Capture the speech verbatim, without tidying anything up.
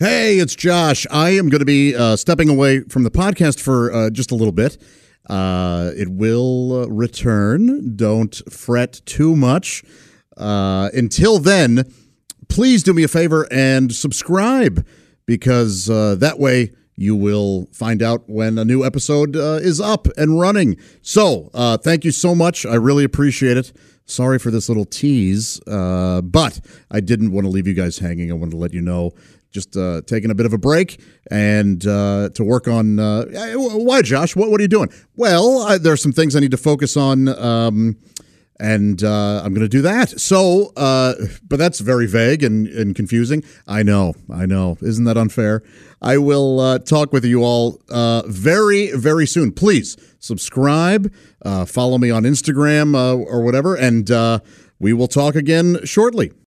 Hey, it's Josh. I am going to be uh, stepping away from the podcast for uh, just a little bit. Uh, it will uh, return. Don't fret too much. Uh, until then, please do me a favor and subscribe, because uh, that way you will find out when a new episode uh, is up and running. So uh, thank you so much. I really appreciate it. Sorry for this little tease, uh, but I didn't want to leave you guys hanging. I wanted to let you know. Just uh, taking a bit of a break and uh, to work on. Uh, why, Josh? What, what are you doing? Well, I, there are some things I need to focus on, um, and uh, I'm going to do that. So, uh, but that's very vague and, and confusing. I know. I know. Isn't that unfair? I will uh, talk with you all uh, very, very soon. Please subscribe, uh, follow me on Instagram uh, or whatever, and uh, we will talk again shortly.